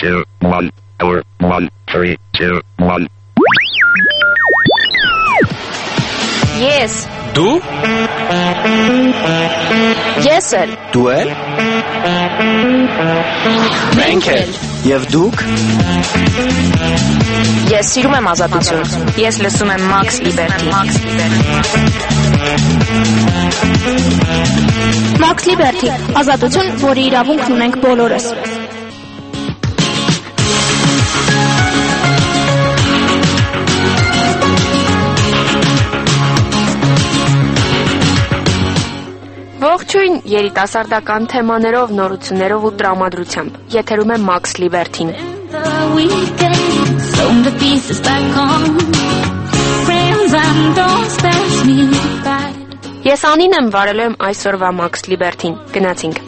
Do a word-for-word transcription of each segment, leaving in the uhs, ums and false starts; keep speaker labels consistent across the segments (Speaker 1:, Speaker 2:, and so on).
Speaker 1: two, one, hour, one, three, two, one.
Speaker 2: Yes.
Speaker 3: Դու
Speaker 2: Ես էլ
Speaker 3: Դու էլ Մենք էլ Եվ դուք
Speaker 2: Ես սիրում եմ ազատություն Ես լսում եմ Max Liberty
Speaker 4: Max Liberty ազատություն, որի իրավունքն ունենք բոլորս
Speaker 2: Ողջույն երիտասարդական թեմաներով, նորություններով ու տրամադրությամբ։ Եթերում է Max Liberty-ն։ Ես Անին եմ, վարելու եմ այսօրվա Max Liberty-ն։ Գնացինք։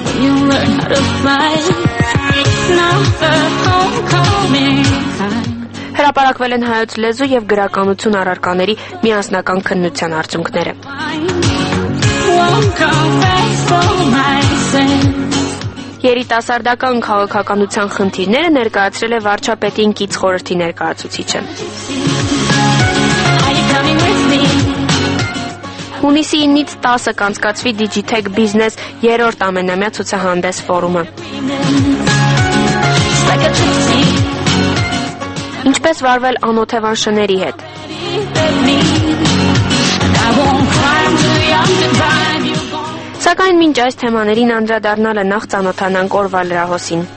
Speaker 2: Հրապարակվել են հայոց լեզու և գրականություն առարկաների միասնական քննության արդյունքները։ Երիտասարդական քաղաքականության խնդիրները ներկայացրել է վարչապետին կից խորհրդի ներկայացուցիչը։ Հունիսի իննից տասը կանցկացվի Digitech Business երրորդ ամենամյա ցուցահանդես ֆորումը։ Ինչպես վարվել անօթևան շների հետ։ Սակայն մինչ այս թեմաներին անդրադառնալը նախ ծանոթանանք օրվա լրահոսին։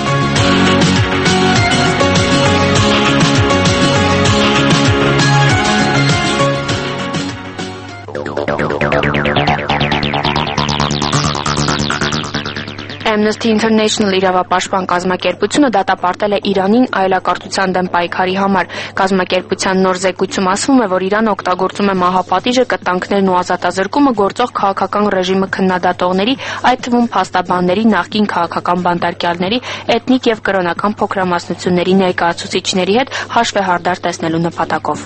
Speaker 2: Amnesty International իրավապաշտպան կազմակերպությունը դատապարտել է Իրանին այլակարգության դեմ պայքարի համար։ Կազմակերպության նոր զեկույցում ասվում է, որ Իրանը օգտագործում է մահապատիժը, կտանքներն ու ազատազրկումը գործող քաղաքական ռեժիմը քննադատողների, այդ թվում փաստաբանների, նախկին քաղաքական բանտարկյալների, էթնիկ եւ կրոնական փոքրամասնությունների ներկայացուցիչների հետ հաշվեհարդար տեսնելու նպատակով։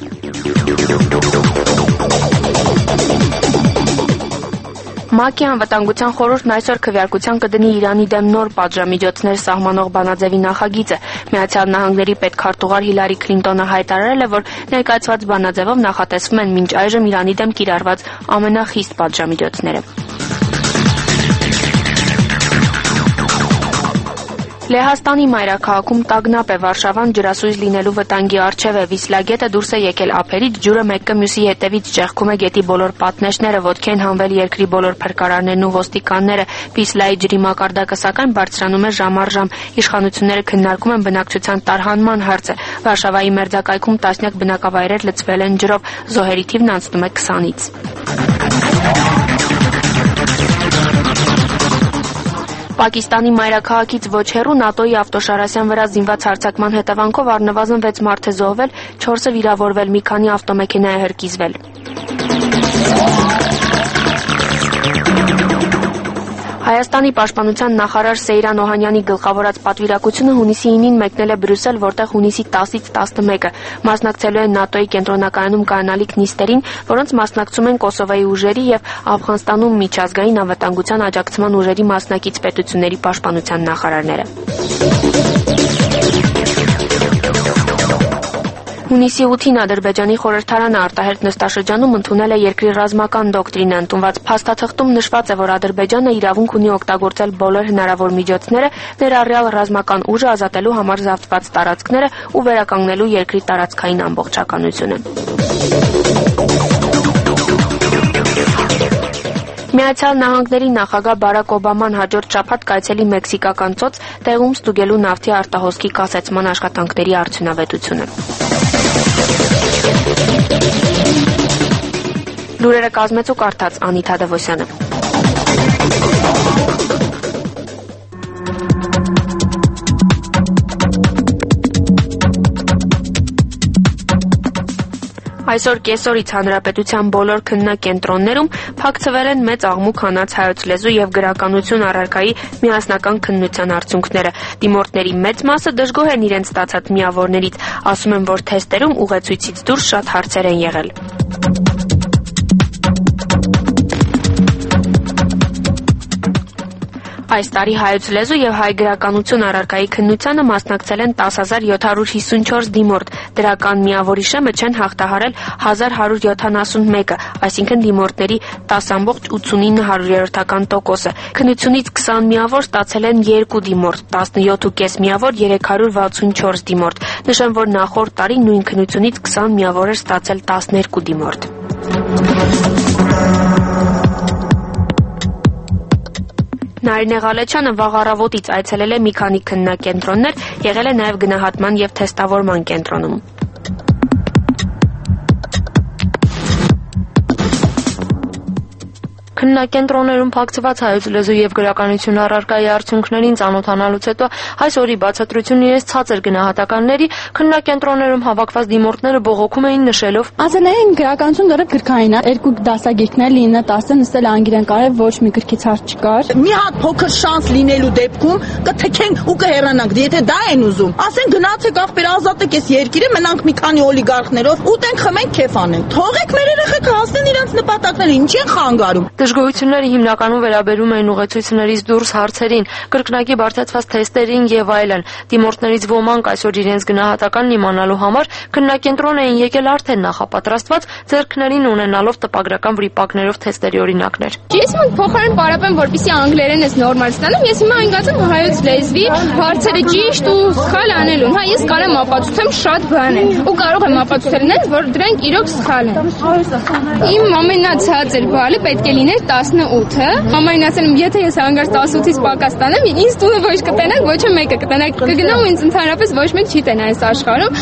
Speaker 2: ՄԱԿ-ի անվտանգության խորհուրդն այսօր քվեարկության կդնի Իրանի դեմ նոր պատժամիջոցներ սահմանող բանաձևի նախագիծը։ Միացյալ Նահանգների պետքարտուղար Հիլարի Քլինտոնը հայտարարել է, որ ներկայացված բանաձևով նախատեսվում են մինչ այժմ Իրանի դեմ կիրառված ամենախիստ պատժամիջոցները։ Լեհաստանի մայրաքաղաքում տագնապ է, Վարշավան ջրասույզ լինելու վտանգի առջև է, Վիսլա գետը դուրս է եկել ափերից, ջուրը մեկը մյուսի հետևից ճեղքում է գետի բոլոր պատնեշները, ոտքի են հանվել երկրի բոլոր փրկարարներն ու ոստիկանները, Վիսլայի ջրի մակարդակը սակայն բարձրանում է ժամ առ ժամ, իշխանությունները քննարկում են բնակչության տարհանման հարցը, Վարշավայի մերձակայքում տասնյակ բնակավայրեր լցվել են ջրով, զոհերի թիվն անցնում է քսանից։ Պակիստանի մայրաքաղաքից ոչ հեռու ՆԱՏՕ-ի ավտոշարասյան վրա զինված հարձակման հետևանքով առնվազն վեց մարդ է զոհվել, չորսը վիրավորվել, մի քանի ավտոմեքենա է հրկիզվել։ Հայաստանի պաշտպանության նախարար Սեյրան Օհանյանի գլխավորած պատվիրակությունը հունիսի ինին մեկնել է Բրյուսել, որտեղ հունիսի տասից տասնմեկը մասնակցելու են ՆԱՏՕ-ի կենտրոնակայանում կայանալիք նիստերին, որոնց մասնակցում են Կոսովոյի ուժերի եւ Աֆղանստանում միջազգային անվտանգության աջակցման ուժերի մասնակից պետությունների պաշտպանության նախարարները։ Հունիսի ութին Ադրբեջանի խորհրդարանը արտահերթ նստաշրջանում ընդունել է երկրի ռազմական դոկտրինը, ընդունված փաստաթղթում նշված է, որ Ադրբեջանը իրավունք ունի օգտագործել բոլոր հնարավոր միջոցները, ներառյալ ռազմական ուժը ազատելու համար զավթված տարածքները ու վերականգնելու երկրի տարածքային ամբողջականությունը։ Միացյալ Նահանգների նախագահ Բարակ Օբաման հաջորդ շաբաթ կայցելի մեքսիկական ծոց, տեղում ստուգելու նավթի արտահոսքի կասեցման աշխատանքների արդյունավետությունը։ Լուրերը կազմեց ու կարդաց Անիթա Դևոսյանը։ Այսօր կեսօրից հանրապետության բոլոր քննարկենտրոններում փակցվել են մեծ աղմուկ հանած հայոց լեզու եւ գրականություն առարկայի միասնական քննության արդյունքները։ Դիմորդների մեծ մասը դժգոհ են իրենց ստացած միավորներից, ասում են, որ թեստերում ուղեցույցից դուրս շատ հարցեր են եղել։ Այս տարի հայոց լեզու եւ հայ գրականություն առարկայի քննությանը մասնակցել են տասը հազար յոթ հարյուր հիսունչորս դիմորդ, դրական միավորի շեմը չեն հաղթահարել հազար հարյուր յոթանասունմեկը, այսինքն դիմորդների տասը ամբողջ ութսունինը հարյուրերորդական տոկոսը։ Քննությունից քսան միավոր ստացել են երկու դիմորդ, տասնյոթ ու կես միավոր երեք հարյուր վաթսունչորս դիմորդ։ Նշեմ, որ նախորդ տարի նույն քննությունից քսան միավոր էր ստացել տասներկու դիմորդ։ Նարինե Ղալեչյանը վաղ առավոտից այցելել է մի քանի քննարկենտրոններ, եղել է նաև գնահատման և թեստավորման կենտրոնում։ Քննարկենտրոններում փակցված հայոց լեզու եւ գրականություն առարկայի արդյունքներին ծանոթանալուց հետո այսօրի բացատրությունն իրենց ցածր գնահատականների քննարկենտրոններում հավաքված դիմորդները բողոքում էին նշելով.
Speaker 4: Ազելային գրականություն դեռ գրքային է, երկու դասագիրքներ լինը, տասը նստել անգիրեն կարել ոչ մի գրքից հարց չկար։
Speaker 5: Մի հատ փոքր շանս լինելու դեպքում կթքենք ու կհեռանանք, եթե դա են ուզում։ Ասեն գնացեք ախպեր ազատեք այս երկիրը, մնանք մի քանի օլիգարխներով, ուտենք, խմենք, քեֆ անենք։ Թողեք մեր երեխեքը հասնեն իրենց նպատակներին, ինչ են խանգարում։
Speaker 2: Դժգոհությունները հիմնականում վերաբերում էին ուղեցույցներից դուրս հարցերին, կրկնակի բարդացված թեստերին եւ այլն։ Դիմորդներից ոմանք այսօր իրենց գնահատականն իմանալու համար քննարկենտրոն էին եկել արդեն նախապատրաստված, ձեռքներին ունենալով տպագրական վրիպակներով թեստերի օրինակներ։
Speaker 6: Ես ոնց փոխարեն պարապեմ, որպեսզի անգլերեն ես նորմալ ստանամ, ես հիմա անգածեմ հայոց լեզվի հարցերը ճիշտ ու սխալ անելուն։ Հա, ես կարամ ապացուցեմ շատ բան է ու կարող եմ ապացուցել նրանց, որ դրանք իրոք սխալ են։ Իմ ամենացածր բալը պետք է լիներ տասնութը, ամեն ասել եմ, եթե ես հանգարց տասնութից պակաս տանեմ, ինձ տունը ոչ կտենակ, ոչ մեկը կտենակ, կգնամ ու ինձ ընդհանրապես ոչ մեկ չի տենա այս աշխարհում։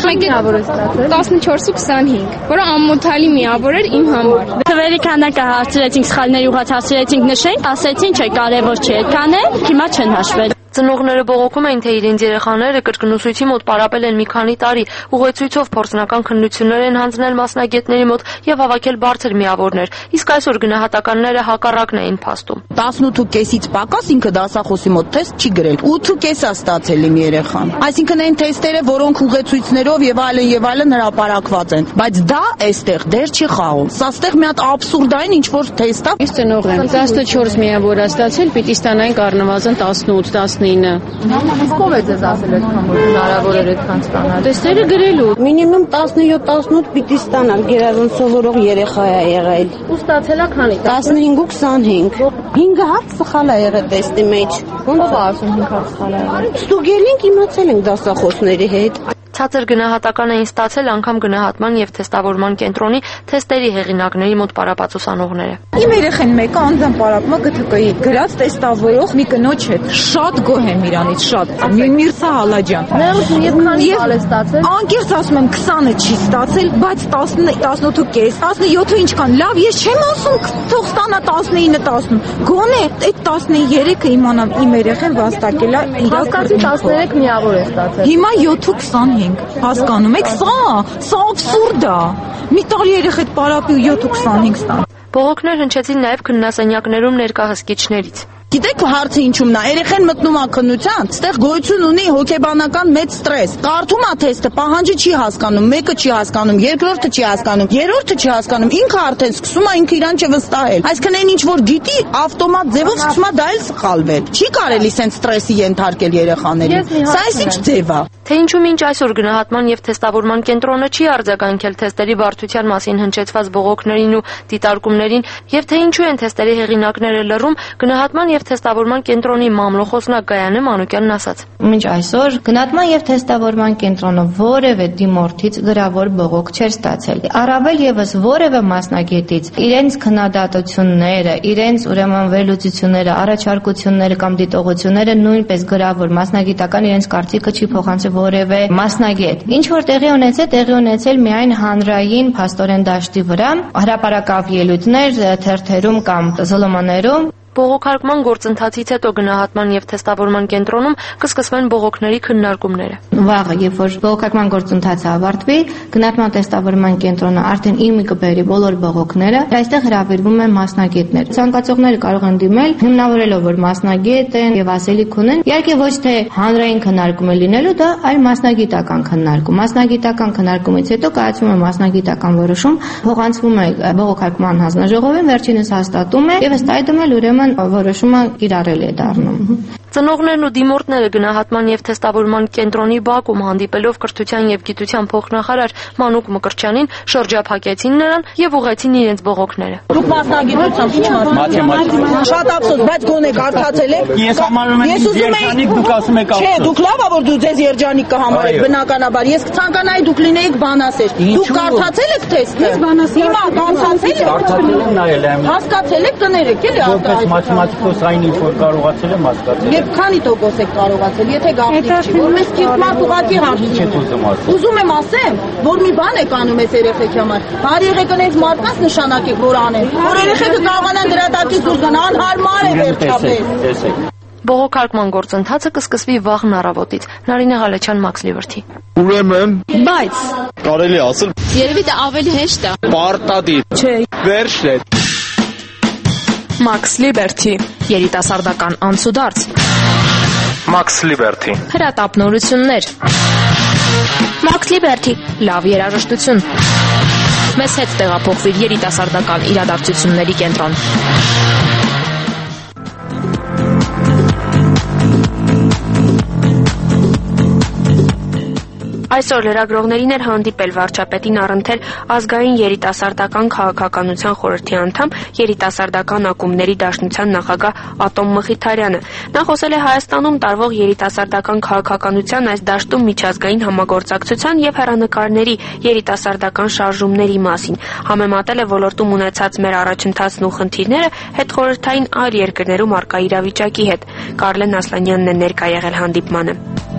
Speaker 6: տասնչորս ու քսանհինգ, որը ամոթալի միավոր էր իմ համար։
Speaker 4: Թվերի քանակը հարցրեցինք, սխալների ուղղած հարցրեցինք նշենք, ասեցին չէ, կարևոր չէ, այդքան է, հիմա չեն հաշվել։
Speaker 2: Ծնողները բողոքում էին, թե իրենց երեխաները կրկնուսույցի մոտ պարապել են մի քանի տարի, ուղեցույցով փորձնական քննություններ են հանձնել մասնագետների մոտ եւ հավաքել բարձր միավորներ, իսկ այսօր գնահատականները հակառակն էին փաստում։
Speaker 5: տասնութ ու կեսից պակաս ինքը դասախոսի մոտ թեստ չի գրել, ութ ու կես է ստացել իմ երեխան։ Այսինքն այն թեստերը, որոնք ուղեցույցներով եւ այլն եւ այլն հրապարակված են, բայց դա այստեղ դեռ չի խաղում։ Սա ստեղ մի հատ աբսուրդային ինչ որ թեստ է։
Speaker 7: Ես ծնող եմ, տասնչորս միավոր է ստացել, պիտի ստանայինք առնվազն տասնութ, տասնինը։
Speaker 8: Ո՞վ է ձեզ ասել այդքան որ հնարավոր էր այդքան ստանալ։
Speaker 7: Տեստերը գրելու։
Speaker 9: Մինիմում տասնյոթ տասնութ պիտի ստանալ, գերազանց սովորող երեխա է եղել։
Speaker 8: Ու ստացել ա քանի։
Speaker 9: տասնհինգ ու քսանհինգ։ հինգ հատ սխալ է եղել տեստի մեջ։
Speaker 8: Ո՞վ է ասում հինգ հատ սխալ է եղել։
Speaker 9: Ստուգելինք իմացել ենք դասախոսների հետ։
Speaker 2: Ցածր գնահատական էին ստացել անգամ գնահատման եւ թեստավորման կենտրոնի թեստերի հեղինակների մոտ պարապած ուսանողները։
Speaker 10: Իմ երեխեն մեկը անձամբ պարապում է Գ Թ Կ-ի գրած տեստավորող մի կնոջ հետ։ Շատ գոհ եմ իրանից, շատ։ Միրսա Հալաջյան։
Speaker 8: Ներողություն, եւ քանի բալ է ստացել։
Speaker 10: Անկեղծ ասում եմ քսանը չի ստացել, բայց տասնութ ու կես, տասնյոթը ինչքան։ Լավ, ես չեմ ասում թող ստանա տասնինը, տասնութ։ Գոնե այդ տասներեքը իմանամ իմ երեխեն վաստակել է իր
Speaker 8: հասկացի տասներեք միավոր է ստացել։
Speaker 10: Հիմա յոթ ու քսանհինգ։ Հասկանում եք, սա, սա աբսուրդ է։ Մի տարի երեխեդ պարապի ու յոթ ու քսանհինգ ստան։
Speaker 2: Բողոքներ հնչեցին նաև քննասենյակներում ներկա հսկիչներից։
Speaker 5: Գիտեք հարցը ինչումն է, երեխեն մտնում է քննության, այդտեղ գոյություն ունի հոգեբանական մեծ ստրես։ Կարդում է թեստը, պահանջը չի հասկանում, մեկը չի հասկանում, երկրորդը չի հասկանում, երրորդը չի հասկանում, ինքը արդեն սկսում է ինքը իրան չվստահել։ Այսինքն այն ինչ որ գիտի, ավտոմատ ձևով սկսում է դա էլ սխալվել։ Չի կարելի սենց ստրեսի ենթարկել երեխաներին։ Սա ինչ ձև է։
Speaker 2: Թե ինչու մինչ այսօր գնահատման եւ թեստավորման կենտրոնը չի արձագանքել թեստերի բարդության մասին հնչեցված բողոքներին ու դիտարկումներին, եւ թե ինչու են թեստերի հեղինակները լռում, գնահատման եւ թեստավորման կենտրոնի մամլոխոսնակ Գայանե Մանուկյանն ասաց.
Speaker 11: Մինչ այսօր գնահատման եւ թեստավորման կենտրոնը որևէ դիմորդից գրավոր բողոք չէր ստացել։ Առավել եւս որևէ մասնագետից իրենց քննադատությունները, իրենց ուրեմն վերլուծությունները, առաջարկությունները կամ դիտողությունները նույնպես գրավոր մասնագիտական իրենց կարծիքը չի փոխանցել որևէ մասնագետ։ Ինչ որ տեղի ունեցել, տեղի ունեցել միայն հանրային փաստորեն դաշտի վրա, հրապարակավ ելույթներ թերթերում կամ զլմ-ներում։
Speaker 2: Բողոքարկման գործընթացից հետո գնահատման եւ թեստավորման կենտրոնում կսկսվեն բողոքների քննարկումները։
Speaker 11: Վաղը, երբ որ բողոքարկման գործընթացը ավարտվի, գնահատման թեստավորման կենտրոնը արդեն իմի կբերի բոլոր բողոքները, այստեղ հրավիրվում են մասնագետներ։ Ցանկացողները կարող են դիմել, հիմնավորելով որ մասնագետ են եւ ասելիք ունեն, իհարկե ոչ թե հանրային քննարկում է լինելու, դա այլ մասնագիտական քննարկում։ Մասնագիտական քննարկումից հետո կայացվում է մասնագիտական որոշում, փոխանցվում է բողոքարկման հանձնաժողովին, վերջինս հաստատում է եւ ըստ այդմ էլ ուրեմն ուրեմն որոշումը կիրառելի է դառնում։
Speaker 2: Ծնողներն ու դիմորդները գնահատման եւ թեստավորման կենտրոնի բակում հանդիպելով կրթության եւ գիտության փոխնախարար Մանուկ Մկրտչյանին շրջափակեցին նրան եւ ուղղեցին իրենց բողոքները։
Speaker 5: Դուք մասնագիտությամբ ինչ
Speaker 3: մաթեմատիկա։
Speaker 5: Շատ ափսոս, բայց գոնե կարդացել եք։
Speaker 3: Ես համարում եմ երջանիկ, դուք ասում եք
Speaker 5: ափսոս։ Չէ, դուք լավ ա որ դու ձեզ երջանիկ կհամարեք, բնականաբար։ Ես կցանկանայի դուք լինեիք բանասեր։ Դուք կարդացել եք թեստը։ Հիմա կարդացել եք։
Speaker 3: Կարդացել եմ, նայել եմ։
Speaker 5: Հասկացել եք, կներեք, էլի
Speaker 3: որպես մաթեմատիկոս այն ինչ որ կարողացել եմ հասկացել։
Speaker 5: Եվ քանի տոկոս եք կարողացել, եթե գաղտնիք չի, որպես կիրթ մարդ ուղղակի հարցնում եմ։ Ուզում եմ ասեմ, որ մի բան եք անում այս երեխեքի համար։ Հարի երեխաներից մարդկանց նշանակեք, որ անեն, որ երեխեքը կարողանան դրա տակից դուրս գան, անհարմար է վերջապես։
Speaker 2: Բողոքարկման գործընթացը կսկսվի վաղն առավոտից։ Նարինե Ղալեչյան, Max Liberty։
Speaker 12: Ուրեմն,
Speaker 4: Բայց
Speaker 12: կարելի ասել,
Speaker 6: Երևի դա ավելի հեշտ է։
Speaker 12: պարտադիր։
Speaker 4: չէ։
Speaker 12: Վերջն է։
Speaker 2: Max Liberty, երիտասարդական անցուդարձ։
Speaker 12: Max Liberty։
Speaker 2: Հրատապնորություններ։ Max Liberty, լավ երաժշտություն։ Մեզ հետ տեղափոխվիր երիտասարդական իրադարձությունների կենտրոն։ Այսօր լրագրողներին էր հանդիպել վարչապետին առընթեր ազգային երիտասարդական քաղաքականության խորհրդի անդամ երիտասարդական ակումբների դաշնության նախագահ Ատոմ Մխիթարյանը։ Նա խոսել է Հայաստանում տարվող երիտասարդական քաղաքականության այս դաշտում միջազգային համագործակցության եւ հեռանկարների երիտասարդական շարժումների մասին։ Համեմատել է ոլորտում ունեցած մեր առաջընթացն ու խնդիրները հետխորհրդային այլ երկրներում առկա իրավիճակի հետ։ Կարլեն Ասլանյանն է ներկա եղել հանդիպմանը։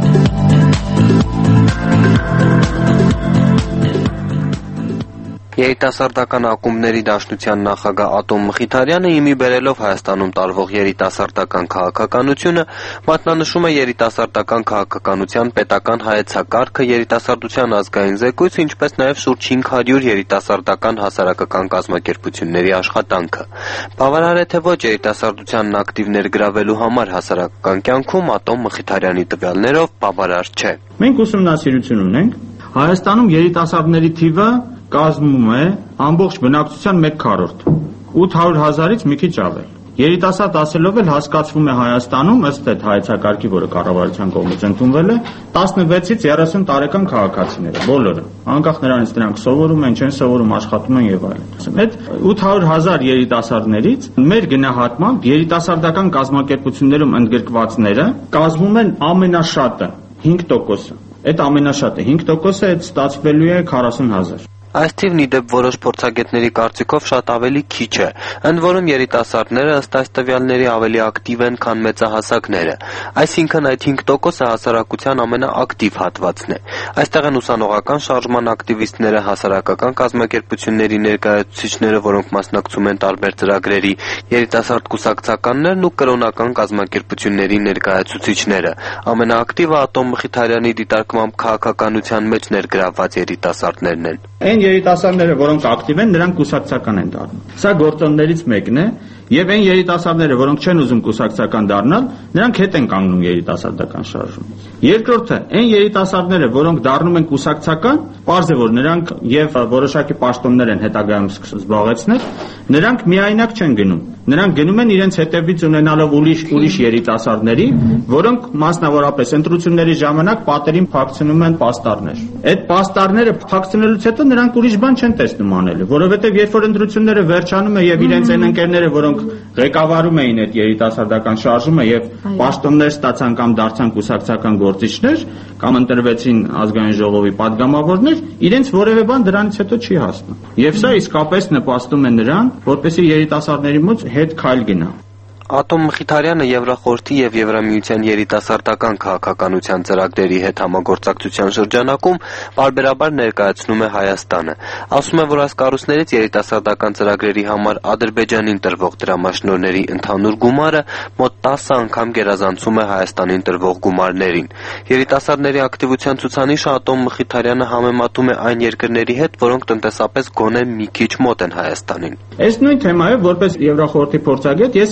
Speaker 13: Երիտասարդական ակումբների դաշնության նախագահ Ատոմ Մխիթարյանը իմի բերելով Հայաստանում տարվող երիտասարդական քաղաքականությունը մատնանշում է երիտասարդական քաղաքականության պետական հայեցակարգը, երիտասարդության ազգային զեկույց, ինչպես նաև շուրջ հինգ հարյուր երիտասարդական հասարակական կազմակերպությունների աշխատանքը։ Բավարար է թե ոչ երիտասարդությանն ակտիվ ներգրավելու համար հասարակական կյանքում Ատոմ Մխիթարյանի տվյալներով բավարար չէ։
Speaker 14: Մենք ուսումնասիրություն ունենք Հայաստանում երիտասարդների թիվը կազմում է ամբողջ բնակչության մեկ քառորդ, ութ հարյուր հազարից մի քիչ ավել։ Երիտասարդ ասելով էլ հասկացվում է Հայաստանում ըստ այդ հայեցակարգի, որը կառավարության կողմից ընդունվել է, տասնվեցից երեսուն տարեկան քաղաքացիները, բոլորը, անկախ նրանից նրանք սովորում են, չեն սովորում, աշխատում են եւ այլն։ Այդ ութ հարյուր հազար երիտասարդներից մեր գնահատմամբ երիտասարդական կազմակերպություններում ընդգրկվածները կազմում են ամենաշատը հինգ տոկոսը։ Այդ ամենաշատը հինգ տոկոսը այդ ստացվելու է քառասուն հազար։
Speaker 13: Այս թիվն ի դեպ որոշ փորձագետների կարծիքով շատ ավելի քիչ է, ընդ որում երիտասարդները ըստ այս տվյալների ավելի ակտիվ են, քան մեծահասակները, այսինքն այդ հինգ տոկոսը հասարակության ամենաակտիվ հատվածն է։ Այստեղ են ուսանողական շարժման ակտիվիստները, հասարակական կազմակերպությունների ներկայացուցիչները, որոնք մասնակցում են տարբեր ծրագրերի, երիտասարդ կուսակցականներն ու կրոնական կազմակերպությունների ներկայացուցիչները։ Ամենաակտիվը Ատոմ Մխիթարյանի դիտարկմամբ քաղաքականության մեջ ներգրավված երիտասարդներն են։
Speaker 14: Այն երիտասարդները, որոնք ակտիվ են, նրանք կուսակցական են դառնում։ Սա գործոններից մեկն է, եւ այն երիտասարդները, որոնք չեն ուզում կուսակցական դառնալ, նրանք հետ են կանգնում երիտասարդական շարժումից։ Երկրորդը, այն երիտասարդները, որոնք դառնում են կուսակցական, պարզ է, որ նրանք եւ որոշակի պաշտոններ են հետագայում զբաղեցնել, նրանք միայնակ չեն գնում։ Նրանք գնում են իրենց հետևից ունենալով ուրիշ ուրիշ երիտասարդների, որոնք մասնավորապես ընտրությունների ժամանակ պատերին փակցնում են պաստառներ։ Այդ պաստառները փակցնելուց հետո նրանք ուրիշ բան չեն տեսնում անելու, որովհետև երբ որ ընտրությունները վերջանում են եւ իրենց այն ընկերները, որոնք ղեկավարում էին այդ երիտասարդական շարժումը եւ պաշտոններ ստացան կամ դարձան կուսակցական գործիչներ կամ ընտրվեցին ազգային ժողովի падգամավորներ, իրենց որևէ բան դրանից հետո չի հասնում։ Եվ սա իսկապես նպաստում է նրան, որպեսզի երիտասարդների մոտ հետ քայլ գնա։
Speaker 13: Ատոմ Մխիթարյանը Եվրախորհրդի եւ Եվրամիության երիտասարդական քաղաքականության ծրագրերի հետ համագործակցության շրջանակում բարբերաբար ներկայացնում է Հայաստանը։ Ասում է, որ այս կառույցներից երիտասարդական ծրագրերի համար Ադրբեջանին տրվող դրամաշնորհների ընդհանուր գումարը մոտ տասը անգամ գերազանցում է Հայաստանին տրվող գումարներին։ Երիտասարդների ակտիվության ցուցանիշը Ատոմ Մխիթարյանը համեմատում է այն երկրների հետ, որոնք տնտեսապես գոնե մի քիչ մոտ են Հայաստանին։
Speaker 14: Այս նույն թեմայով որպես Եվրախորհրդի փորձագետ ես եղել եմ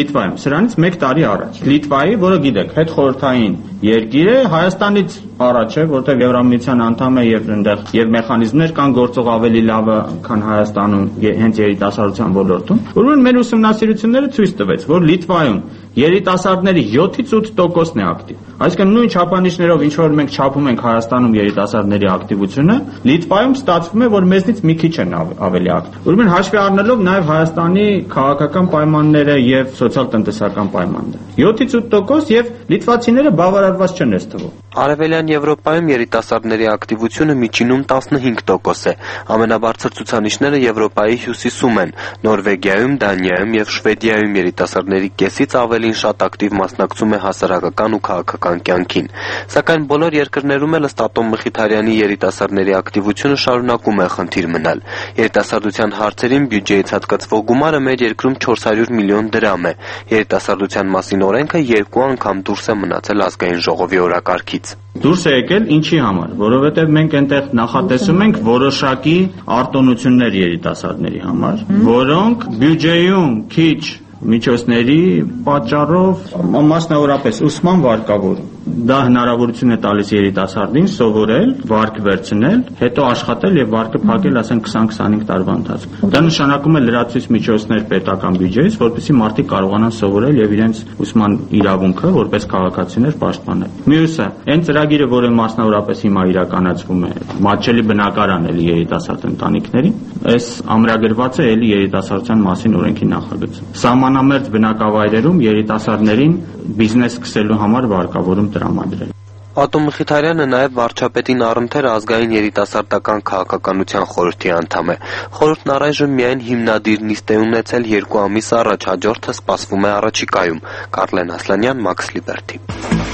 Speaker 14: Լիտվայում, սրանից մեկ տարի առաջ։ Լիտվայի, որը գիտեք, հետխորհրդային երկիր է, Հայաստանից առաջ է, որտեղ Եվրամիության անդամ է եւ այնտեղ եւ մեխանիզմներ կան գործող ավելի լավ, քան Հայաստանում հենց երիտասարդության ոլորտում։ Ուրեմն մեր ուսումնասիրությունները ցույց տվեց, որ Լիտվայում երիտասարդների յոթից ութ տոկոսն է ակտիվ։ Այսինքն նույն չափանիշներով ինչ որ մենք չափում ենք Հայաստանում երիտասարդների ակտիվությունը, Լիտվայում ստացվում է, որ մեզնից մի քիչ են ավելի ակտիվ։ Ուրեմն հաշվի առնելով նաև Հայաստանի քաղաքական պայմանները եւ սոցիալ-տնտեսական պայմանները։ յոթից ութ տոկոս եւ լիտվացիները բավարարված չեն այս թվում։
Speaker 13: Արևելյան Եվրոպայում երիտասարդների ակտիվությունը միջինում տասնհինգ տոկոս է։ Ամենաբարձր ցուցանիշները Եվրոպայի հյուսիսում են։ Նորվեգիայում, Դանիայում եւ Շվեդիայում երիտասարդների կեսից ավելին շատ ակտիվ մասնակցում է հասարակական ու քաղաքական կյանքին։ Սակայն բոլոր երկրներում էլ ըստ Ատոմ Մխիթարյանի երիտասարդների ակտիվությունը շարունակում է խնդիր մնալ։ Երիտասարդության հարցերին բյուջեից հատկացվող գումարը մեր երկրում չորս հարյուր միլիոն դրամ է։ Երիտասարդության մասին օրենքը երկու անգամ դուրս է մնացել ազգային ժողովի օրակարգից։
Speaker 14: Դուրս է եկել ինչի համար, որովհետև մենք այնտեղ նախատեսում ենք որոշակի արտոնություններ երիտասարդների համար, որոնք բյուջեում քիչ միջոցների պատճառով մասնավորապես ուսման վարկավորում։ Դա հնարավորություն է տալիս երիտասարդին սովորել, վարկ վերցնել, հետո աշխատել եւ վարկը փակել, ասենք քսան-քսանհինգ տարվա ընթացքում։ Դա նշանակում է լրացուցիչ միջոցներ պետական բյուջեից, որպեսզի մարդիկ կարողանան սովորել եւ իրենց ուսման իրավունքը որպես քաղաքացիներ պաշտպանել։ Մյուսը, այն ծրագիրը, որը մասնավորապես հիմա իրականացվում է, մատչելի բնակարան էլի երիտասարդ ընտանիքներին, այս ամրագրված է էլի երիտասարդության մասին օրենքի նախագծում։ Սահմանամերձ բնակավայրերում երիտասարդներին բիզնես սկսելու համար վարկավորում տրամադրել։
Speaker 13: Ատոմ Մխիթարյանը նաև վարչապետին առընթեր ազգային երիտասարդական քաղաքականության խորհրդի անդամ է։ Խորհուրդն առայժմ միայն հիմնադիր նիստ է ունեցել երկու ամիս առաջ, հաջորդը սպասվում է առաջիկայում։ Կարլեն Ասլանյան, Մաքս Լիբերթի։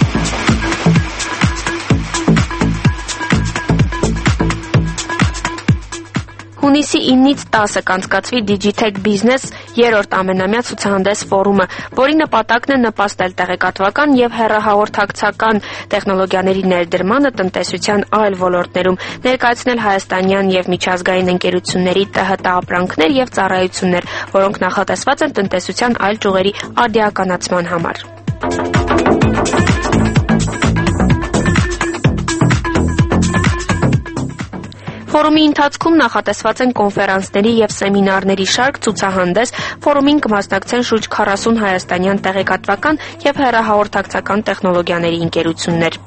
Speaker 2: Հունիսի իննից տասը կանցկացվի Digitech Business երրորդ ամենամյա ցուցահանդես ֆորումը, որի նպատակն է նպաստել տեղեկատվական եւ հեռահաղորդակցական տեխնոլոգիաների ներդրմանը տնտեսության այլ ոլորտներում, ներկայացնել հայաստանյան եւ միջազգային ընկերությունների ՏՀՏ ապրանքներ եւ ծառայություններ, որոնք նախատեսված են տնտեսության այլ ճյուղերի արդիականացման համար։ Ֆորումի ընթացքում նախատեսված են կոնֆերանսների եւ սեմինարների շարք, ցուցահանդես, ֆորումին կմասնակցեն շուրջ քառասուն հայաստանյան տեղեկատվական եւ հեռահաղորդակցական տեխնոլոգիաների ընկերություններ։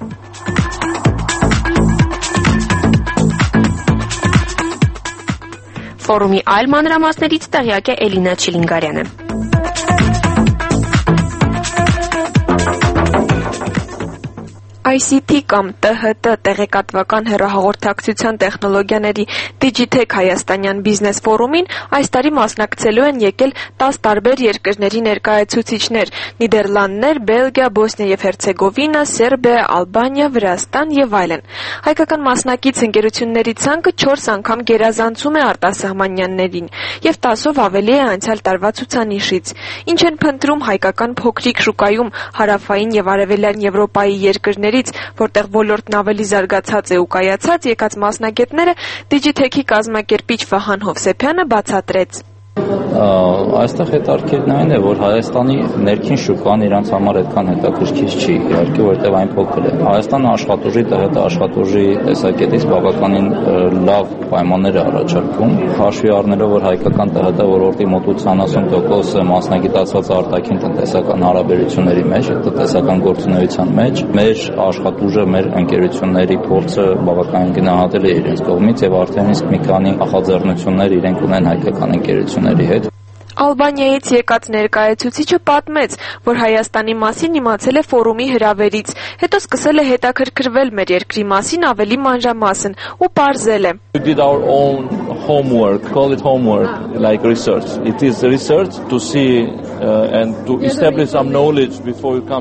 Speaker 2: Ֆորումի այլ մանրամասներից տեղյակ է Էլինա Չիլինգարյանը։
Speaker 15: I C T կամ T H T տեղեկատվական հեռահաղորդակցության տեխնոլոգիաների Digitech Հայաստանյան բիզնես ֆորումին այս տարի մասնակցելու են եկել տասը տարբեր երկրների ներկայացուցիչներ՝ Նիդերլանդներ, Բելգիա, Բոսնիա եւ Հերցեգովինա, Սերբիա, Ալբանիա, Վրաստան եւ այլն։ Հայկական մասնակից ընկերությունների ցանկը չորս անգամ գերազանցում է արտասահմանյաններին եւ տասով ավելի է անցյալ տարվա ցուցանիշից։ Ինչ են փնտրում հայկական փոքրիկ շուկայում հարավային եւ արևելյան Եվրոպայի երկրներ, որտեղ ոլորտն ավելի զարգացած է ու կայացած, եկած մասնագետները Digitech-ի կազմակերպիչ Վահան Հովսեփյանը բացատրեց։
Speaker 16: Այստեղ հետաքրքիրն այն է, որ Հայաստանի ներքին շուկան իրանց համար այդքան հետաքրքիր չի, իհարկե, որտեղ այն փոքր է։ Հայաստանը աշխատուժի, ՏՀՏ աշխատուժի տեսակետից բավականին լավ պայմաններ է առաջարկում, հաշվի առնելով, որ հայկական ՏՀՏ ոլորտի մոտ ութսուն տոկոսը մասնագիտացված արտաքին տնտեսական հարաբերությունների մեջ, տնտեսական գործունեության մեջ, մեր աշխատուժը, մեր ընկերությունների փորձը բավականին գնահատել է իրենց կողմից եւ արդեն իսկ մի քանի նախաձեռնություններ իրենք ունեն հայկական ընկերությունների հետ։
Speaker 15: Ալբանիայից եկած ներկայացուցիչը պատմեց, որ Հայաստանի մասին իմացել է ֆորումի հրավերից, հետո սկսել է հետաքրքրվել մեր երկրի մասին ավելի մանրամասն ու պարզել է.
Speaker 17: We did our own homework, call it homework, like research. It is research to see uh, and to establish some knowledge before you come to the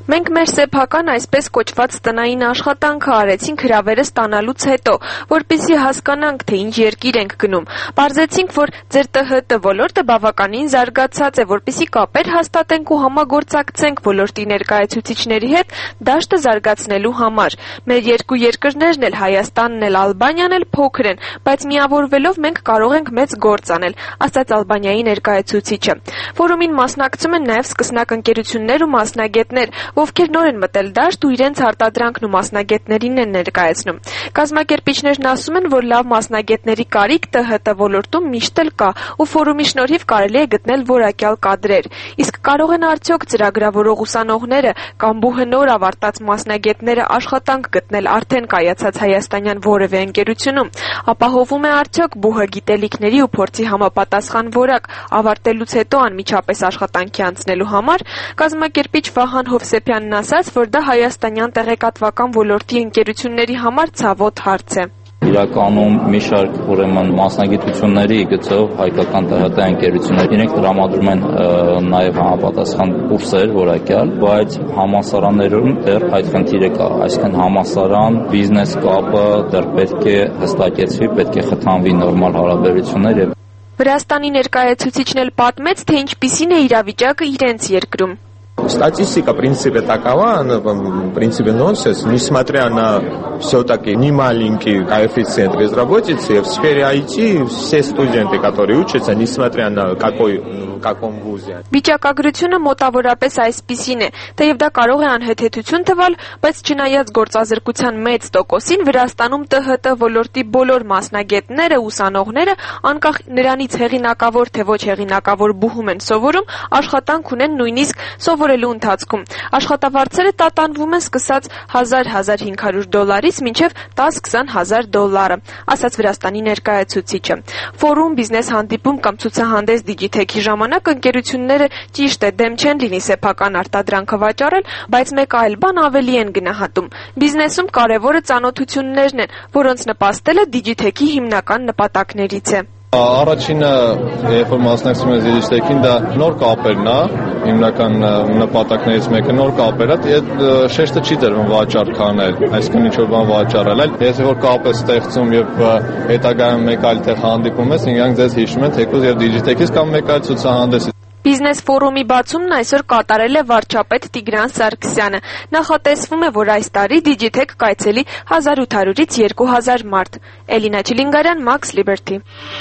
Speaker 15: Մենք մեր սեփական այսպես կոչված տնային աշխատանքը արեցինք հրավերը ստանալուց հետո, որպեսզի հասկանանք, թե ինչ երկիր ենք գնում։ Պարզեցինք, որ ձեր ՏՀՏ ոլորտը բավականին զարգացած է, որպեսզի կապեր հաստատենք ու համագործակցենք ոլորտի ներկայացուցիչների հետ դաշտը զարգացնելու համար։ Մեր երկու երկրներն էլ, Հայաստանն էլ Ալբանիան էլ փոքր են, բայց միավորվելով մենք կարող ենք մեծ գործ անել, ասաց Ալբանիայի ներկայացուցիչը։ Ֆորումին մասնակցում են նաև սկսնակ ընկերություններ ու մասնագետներ, ովքեր նոր են մտել դաշտ ու իրենց արտադրանքն ու մասնագետներին են ներկայացնում։ Կազմակերպիչներն ասում են, որ լավ մասնագետների կարիք ՏՀՏ ոլորտում միշտ էլ կա ու ֆորումի շնորհիվ կարելի է գտնել որակյալ կադրեր։ Իսկ կարող են արդյոք ծրագրավորող ուսանողները կամ բուհը նոր ավարտած մասնագետները աշխատանք գտնել արդեն կայացած հայաստանյան որևէ ընկերությունում։ Ապահովում է արդյոք բուհը գիտելիքների ու փորձի համապատասխան որակ ավարտելուց հետո անմիջապես աշխատանքի անցնելու համար։ Կազմակերպիչ Վահան Հովսեփյանն ասաց, որ դա հայաստանյան տեղեկատվական ոլորտի ընկերությունների համար ցավոտ հարց է։
Speaker 16: Իրականում մի շարք ուրեմն մասնագիտությունների գծով հայկական ՏՀՏ ընկերություններ իրենք տրամադրում են նաև համապատասխան կուրսեր որակյալ, բայց համալսարաններում դեռ այդ խնդիրը կա, այսինքն համալսարան բիզնես կապը դեռ պետք է հստակեցվի, պետք է խթանվի նորմալ հարաբերություններ եւ
Speaker 15: Վրաստանի ներկայացուցիչն էլ պատմեց, թե ինչպիսին է իրավիճակը իրենց երկրում։
Speaker 18: Статистика, в принципе, такова, она, в принципе, нонсенс, несмотря на все-таки немаленький коэффициент безработицы, в сфере ай ти все студенты, которые учатся, несмотря на какой, в каком вузе.
Speaker 15: Վիճակագրությունը մոտավորապես այսպիսին է, թեև դա կարող է անհեթեթություն թվալ, բայց չնայած գործազրկության մեծ տոկոսին, Վրաստանում ՏՀՏ ոլորտի բոլոր մասնագետները, ուսանողները, անկախ նրանից հեղինակավոր թե ոչ հեղինակավոր բուհում են սովորում, աշխատանք ունեն նույնիսկ սովորելու ընթացքում։ Աշխատավարձերը տատանվում են սկսած հազար - հազար հինգ հարյուր դոլարից մինչև տասը - քսան հազար դոլարը, ասաց Վրաստանի ներկայացուցիչը։ Ֆորում, բիզնես հանդիպում կամ ցուցահանդես Digitech-ի ժամանակ ընկերությունները ճիշտ է դեմ չեն լինի սեփական արտադրանքը վաճառել, բայց մեկ այլ բան ավելի են գնահատում։ Բիզնեսում կարևորը ծանոթություններն են, որոնց նպաստելը Digitech-ի հիմնական նպատակներից է։
Speaker 12: Առաջինը, երբ որ մասնակցում ես Digitech-ին, դա նոր կապերն է, հիմնական նպատակներից մեկը նոր կապերը, այդ շեշտը չի դրվում վաճառքանել, այսինքն ինչ որ բան վաճառել, այլ եթե որ կապ է ստեղծում եւ հետագայում մեկ այլ տեղ հանդիպում ես, ինքնին ձեզ հիշում են թեկուզ եւ Digitech-ից կամ մեկ այլ ցուցահանդես։
Speaker 15: Բիզնես ֆորումի բացումն այսօր կատարել է վարչապետ Տիգրան Սարգսյանը։ Նախատեսվում է, որ այս տարի Digitech կայցելի հազար ութ հարյուրից երկու հազար մարդ։ Էլինա Չիլինգարյան, Max Liberty։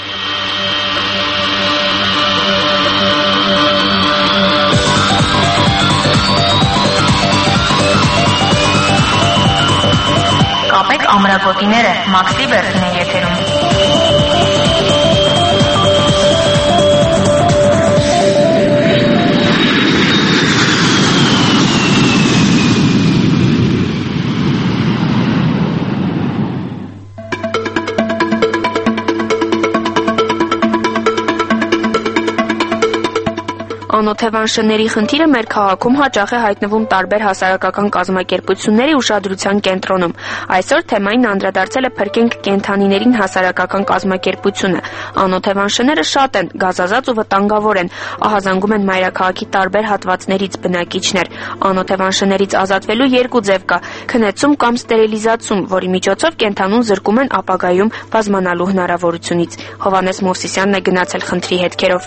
Speaker 2: Կապեք ամրագոտիները, Max Liberty-ն է եթերում։ Անօթևան շների խնդիրը մեր քաղաքում հաճախ է հայտնվում տարբեր հասարակական կազմակերպությունների ուշադրության կենտրոնում։ Այսօր թեմային անդրադարձել է Փրկենք կենդանիներին հասարակական կազմակերպությունը։ Անօթևան շները շատ են, գազազած ու վտանգավոր են, ահազանգում են մայրաքաղաքի տարբեր հատվածներից բնակիչներ։ Անօթևան շներից ազատվելու երկու ձև կա՝ քնեցում կամ ստերիլիզացում, որի միջոցով կենդանուն զրկում են ապագայում բազմանալու հնարավորությունից։ Հովհաննես Մովսիսյանն է գնացել խնդրի հետքերով։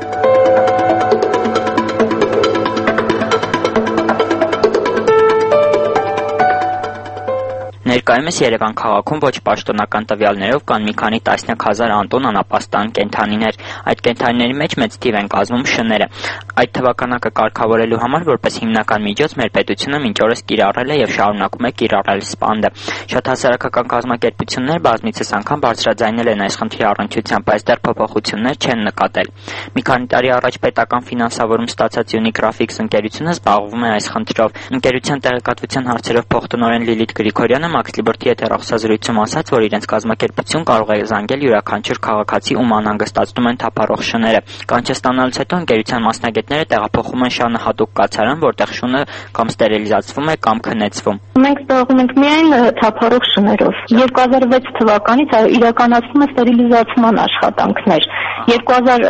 Speaker 19: Ներկայումս Երևան քաղաքում ոչ պաշտոնական տվյալներով կան մի քանի տասնյակ հազար անտուն անապաստան կենդանիներ։ Այդ կենդանիների մեջ մեծ թիվ են կազմում շները։ Այդ թվականակը կարգավորելու համար որպես հիմնական միջոց մեր պետությունը մինչ օրս կիրառել է եւ շարունակում է կիրառել սպանդը։ Շատ հասարակական կազմակերպություններ բազմիցս անգամ բարձրաձայնել են այս խնդրի առնչությամբ, բայց դեռ փոփոխություններ չեն նկատել։ Մի քանի տարի առաջ պետական ֆինանսավորում ստացած Unique Graphics ընկերությունը զբաղվում է այս խնդրով։ Ընկերության տեղեկատվության հարցերով փոխտնօրեն Լիլիթ Գրիգորյանը Max Liberty եթերախոսազրույցում ասաց, որ իրենց կազմակերպություն կարող է զանգել յուրաքանչյուր քաղաքացի, ում անհանգստացնում են թափառող շները։ Կանչը ստանալուց հետո ընկերության մասնագետները տեղափոխում են շանը հատուկ կացարան, որտեղ շունը կամ ստերիլիզացվում է կամ քնեցվում։
Speaker 20: Մենք զբաղվում ենք միայն թափառող շներով։ երկու հազար վեց թվականից իրականացվում է ստերիլիզացման աշխատանքներ։ երկու հազար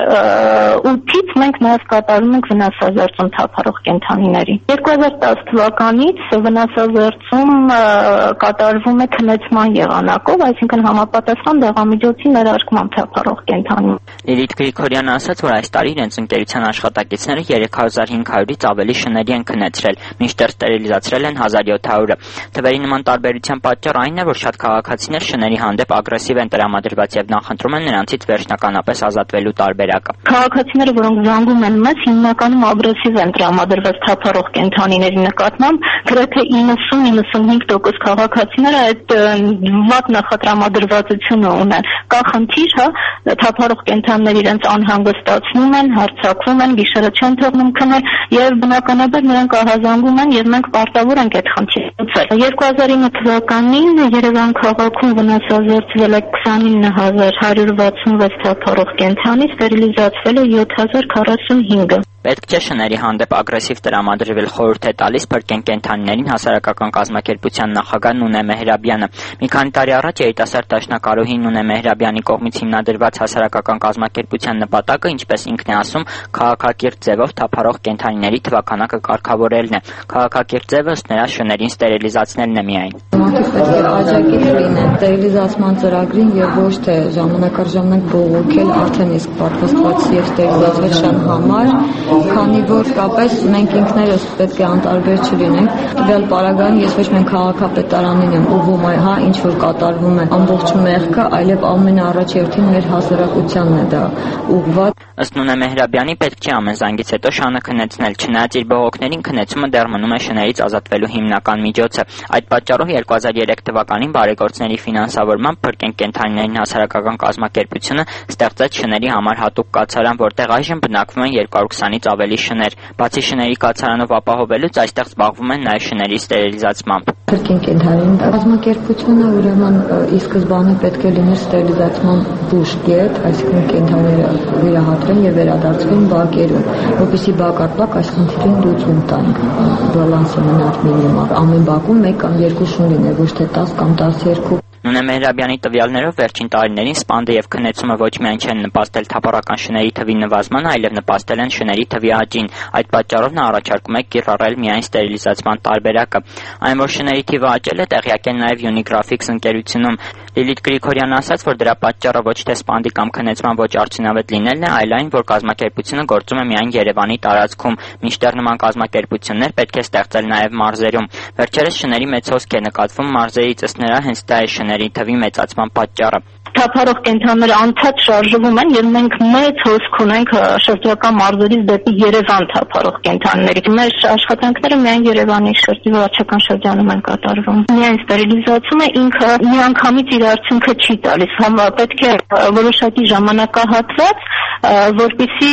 Speaker 20: ութից մենք նաև կատարում ենք վնասազերծում թափառող կենդանիների։ երկու հազար տասը թվականից վնասազերծում կատարվում է քննեցման եղանակով, այսինքն համապատասխան դեղամիջոցի ներարկմամբ թափառող կենդանի։
Speaker 19: Լիլիթ Գրիգորյանը ասաց, որ այս տարի իրենց ընկերության աշխատակիցները երեք հազար հինգ հարյուրից ավելի շների են քննեցրել, մինչդեռ ստերիլիզացրել են հազար յոթ հարյուրը։ Թվերի նման տարբերության պատճառը այն է, որ շատ քաղաքացիներ շների հանդեպ ագրեսիվ են տրամադրված եւ նախընտրում են նրանցից վերջնականապես ազատվելու տարբերակը։
Speaker 20: Քաղաքացիները, որոնք զանգում են մեզ, հիմնականում ագրեսիվ են տրամադրված թափառող կենդանիների նկատմամբ, գրեթե իննսուն իննսունհինգ տոկոս քաղաքացիները այդ վատ նախատրամադրվածությունը ունեն։ Կա խնդիր, հա, թափառող կենդանիները իրենց անհանգստացնում են, հարձակվում են, գիշերը չեն թողնում քնել եւ բնականաբար նրանք ահազանգում են եւ մենք պարտավոր ենք այդ խնդիրը լուծել։ երկու հազար ինը թվականին Երևան քաղաքում վնասազերծվել է քսանինը հազար հարյուր վաթսունվեց թափառող կենդանի, ստերիլիզացվել է յոթ հազար քառասունհինգը։
Speaker 19: Պետք չէ շների հանդեպ ագրեսիվ տրամադրվել, խորհուրդ է տալիս փրկեն կենդանիներին հասարակական կազմակերպության նախագահ Նունե Մեհրաբյանը։ Մի քանի տարի առաջ երիտասարդ դաշնակարուհի Նունե Մեհրաբյանի կողմից հիմնադրված հասարակական կազմակերպության նպատակը, ինչպես ինքն է ասում, քաղաքակիրթ ձևով թափառող կենդանիների թվականակը կարգավորելն է։ Քաղաքակիրթ ձևը ըստ նրա շներին ստերիլիզացնելն է միայն։
Speaker 8: Մարդիկ պետք է աջակից լինեն ստերիլիզացման ծրագրին եւ ոչ թե ժամանակ առ ժամանակ բողոքել արդեն իսկ պատվաստված եւ ստերիլիզացված շան համար, քանի որ կապես մենք ինքներս պետք է անտարբեր չլինենք։ Տվյալ պարագայում ես ոչ միայն քաղաքապետարանին եմ ուղղում, հա, ինչ որ կատարվում է ամբողջ մեղքը, այլև ամենաառաջերտին մեր հասարակությանն է դա ուղղված։
Speaker 19: Ըստ Նունե Մեհրաբյանի պետք չէ ամեն զանգից հետո շանը քննեցնել, չնայած իր բողոքներին քննեցումը դեռ մնում է շներից ազատվելու հիմնական միջոցը։ Այդ պատճառով երկու հազար երեք թվականին բարեգործների ֆինանսավորմամբ Փրկենք կենդանիներին հասարակական կազմակերպությունը ստեղծեց շների համար հատուկ կացարան, որտեղ այժմ բնակվում են երկու հարյուր քսանից ավելի շներ։ Բացի շների կացարանով ապահովելուց, այստեղ զբաղվում են նաև շների ստերիլիզացմամբ։
Speaker 8: Փրկենք կենդանիներին կազմակերպությունը ուրեմն ի սկզբանե պետք է լիներ ստերիլիզացման բուժկետ, այսինքն կենդանիները վերահատրեն եւ վերադարձվեն բակերում, որպեսզի բակ առ բակ այս խնդիրին լուծում տանք։ Բալանսը մնար մինիմալ։ Ամեն բակում մեկ կամ երկու շուն լիներ, ոչ թե տասը կամ տասներկու։
Speaker 19: Նունե Մեհրաբյանի տվյալներով վերջին տարիներին սպանդը եւ քննեցումը ոչ միայն չեն նպաստել թափառական շների թվի նվազմանը, այլև նպաստել են շների թվի աճին։ Այդ պատճառով նա առաջարկում է կիրառել միայն ստերիլիզացման տարբերակը։ Այն, որ շների թիվը աճել է, տեղյակ են նաեւ Unigraphics ընկերությունում։ Լիլիթ Գրիգորյանը ասաց, որ դրա պատճառը ոչ թե սպանդի կամ քննեցման ոչ արդյունավետ լինելն է, այլ այն, որ կազմակերպությունը գործում է միայն Երևանի տարածքում, մինչդեռ նման կազմակերպություններ պետք է ստեղծել նաեւ մարզերում։ Վերջերս շների մեծ հոսք է նկատվում մարզերից, ըստ նրա հենց դա է շների թվի մեծացման պատճառը։
Speaker 20: Թափառող կենդանիները անցած շարժվում են եւ մենք մեծ հոսք ունենք շրջակա մարզերից դեպի Երևան թափառող կենդանիների։ Մեր աշխատանքները միայն Երևանի շրջանի վարչական շրջանում են կատարվում։ Միայն ստերիլիզացումը ինքը միանգամից իր արդյունքը չի տալիս, համ պետք է որոշակի ժամանակահատված, որպեսզի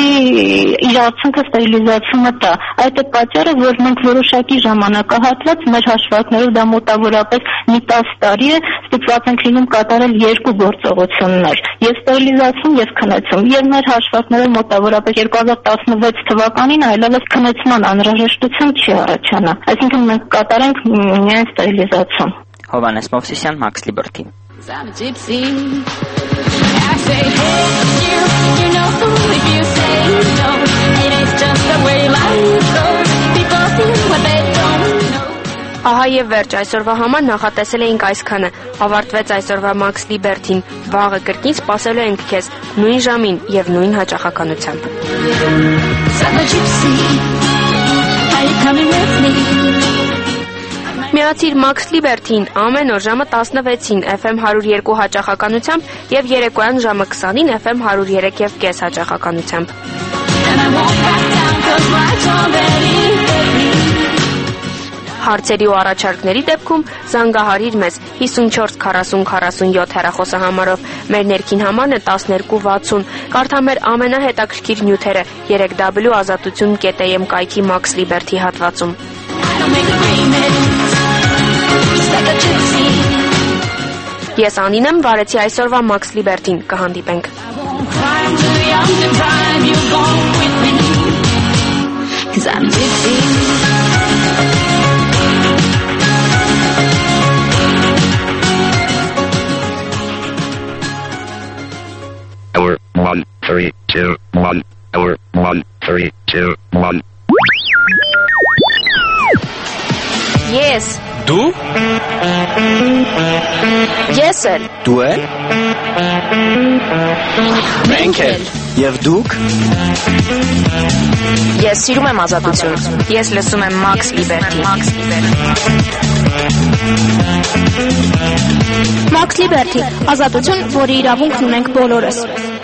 Speaker 20: իր արդյունքը ստերիլիզացումը տա։ Այդ է պատճառը, որ մենք որոշակի ժամանակահատված մեր հաշվարկներով դա մոտավորապես մի տասը տարի է ստիպված ենք լինում կատարել երկու գործողություններ՝ եւ ստերիլիզացում եւ քննեցում։ Եվ մեր հաշվարկներով մոտավորապես երկու հազար տասնվեց թվականին այլևս քննեցման անհրաժեշտություն չի առաջանա։ Այսինքն մենք կատարենք միայն ստերիլիզացում։
Speaker 19: Հովանես Մովսիսյան, Max Liberty։
Speaker 2: Ահա եւ վերջ, այսօրվա համար նախատեսել էինք այսքանը։ Ավարտվեց այսօրվա Max Liberty-ն։ Վաղը կրկին սպասելու ենք քեզ նույն ժամին եւ նույն հաճախականությամբ։ Միացիր Max Liberty-ին ամեն օր ժամը տասնվեցին Էֆ Էմ հարյուր երկու հաճախականությամբ եւ երեկոյան ժամը քսանին Էֆ Էմ հարյուր երեք եւ կես հաճախականությամբ։ Հարցերի ու առաջարկների դեպքում զանգահարիր մեզ հիսունչորս քառասուն քառասունյոթ հեռախոսահամարով։ Մեր ներքին համարն է տասներկու վաթսուն։ Կարդա մեր ամենահետաքրքիր նյութերը երեք դաբլյու ազատություն կետ էյ էմ կայքի Max Liberty հատվածում։ Ես Անին եմ, վարեցի այսօրվա Max Liberty-ն, կհանդիպենք։
Speaker 1: Hour one, three, two, one. Hour, one, three, two, one.
Speaker 2: Ես
Speaker 13: Դու
Speaker 2: Ես էլ
Speaker 13: Դու էլ Մենք էլ Եվ դուք
Speaker 2: Ես սիրում եմ ազատություն Ես լսում եմ Max Liberty Max Liberty ազատություն, որի իրավունքն ունենք բոլորս